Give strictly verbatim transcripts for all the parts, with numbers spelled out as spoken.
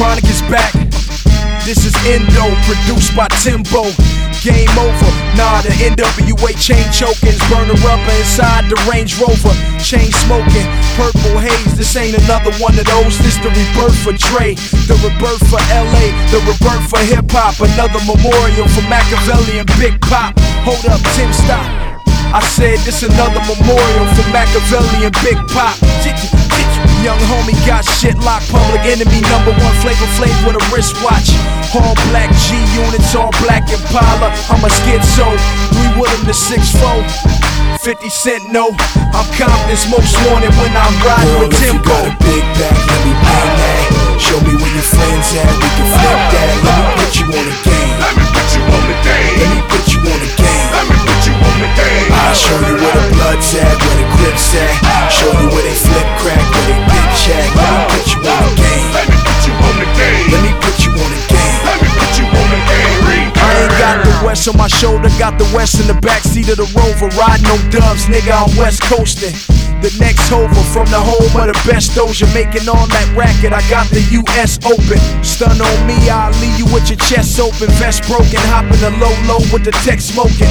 Chronic is back. This is Endo, produced by Timbo. Game over, nah, the N W A chain choking, burner rubber inside the Range Rover. Chain smoking, purple haze, this ain't another one of those. This the rebirth for Dre, the rebirth for L A, the rebirth for hip hop. Another memorial for Machiavelli and Big Pop. Hold up, Tim, stop. I said this another memorial for Machiavelli and Big Pop. Young homie got shit locked, Public Enemy number one, Flavor Flav with a wristwatch. All black G units, all black Impala. I'm a schizo, three Willem to six four. fifty cent no, I'm Compton's most wanted when I'm riding with Timbo. Girl, if you got a big back, let me bang that. Show me where your friends at, we can flip that. Let me put you on the game. Let me put you on the game. Let me put you on the game. Let me put you on the game. I'll show you where the blood's at, where the grip's at. Show you where they flip crack, where they bitch at. Let me put you on the game. Let me put you on the game. Let me put you on the game. Let me put you on the game. I ain't got the West on my shoulder, got the West in the backseat of the Rover. Riding on dubs, nigga, I'm West coasting. The next hover from the home of the best Doja, making all that racket. I got the U S Open. Stun on me, I'll leave you with your chest open. Vest broken, hopping the low low with the tech smoking.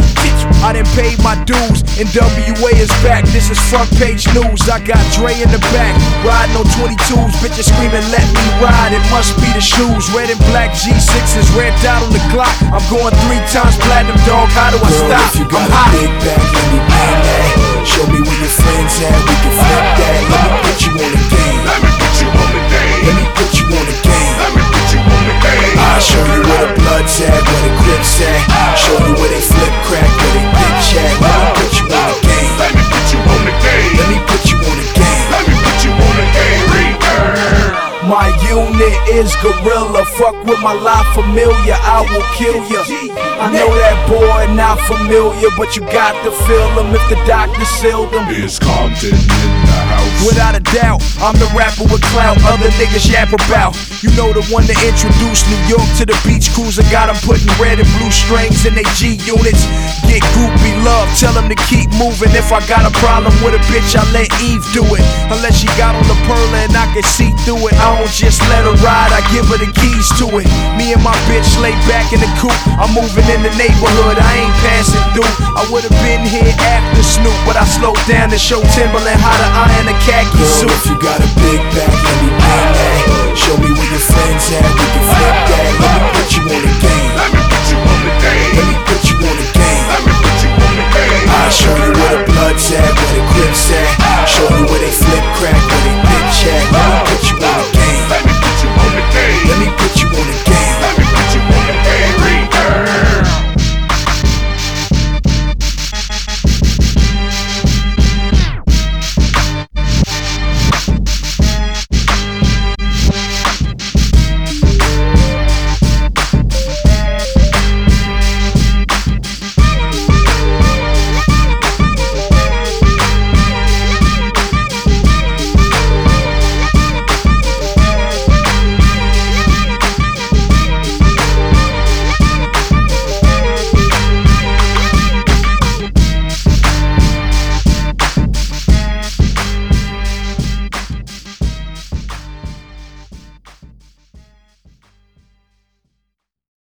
I done paid my dues, N W A is back. This is front page news. I got Dre in the back, riding on twenty-twos. Bitches screaming, let me ride. It must be the shoes. Red and black G sixes, red dot on the Glock. I'm going three times platinum, dog. How do I Girl, stop? if you got I'm hot. a big back, let me bang that. Show me where your friends at, we can flip that. Let me put you on the game. Let me put you on the game. Let me put you on the game. Let me put you on the game. I'll show you where the blood's at, where the grip's at. Show you where they flip crack, where they bitch at. Let me put you on the game. Let me put you on the game. Let me put you on the game. Let me put you on the game. Return. My unit is gorilla. Fuck with my La Familia, I will kill ya. I know that boy not familiar, but you got to feel him if the doctor sealed him. Is Compton in the house? Without a doubt, I'm the rapper with clout other niggas yap about. You know the one that introduced New York to the beach cruiser. Got them putting red and blue strings in they G units. Get groupie love, tell them to keep moving. If I got a problem with a bitch, I let Eve do it. Unless she got on the pearl and I can see through it. I don't just let her ride, I give her the keys to it. Me and my bitch lay back in the coupe. I'm moving in the neighborhood, I ain't passing through. I would've been here after Snoop, but I slowed down to show Timberland how to iron a khaki Girl, suit. if you got a big back, let me bang that. Show me where your friends at, we can flip that. Let me put you on the game. Let me put you on the game. Let me